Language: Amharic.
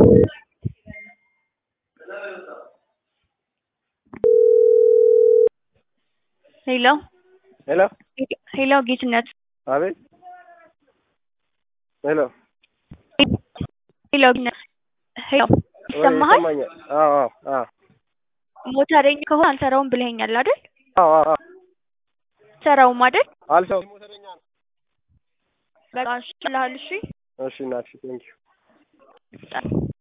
Hello. Hello. Hello, ጌትነት አቤት። ሄሎ ሄሎ ሄሎ ይሰማሃል? ይሰማኛል። አዎ አዎ አዎ ሞተረኛ ከሆነ አልሰራውም ብለኸኛል አይደል? አዎ አዎ ሰራውም አይደል? አልሰራውም። ሞተረኛ ነው። በቃ እሺ እልሃለሁ። እሺ እሺ እናትሽ ቴንኪው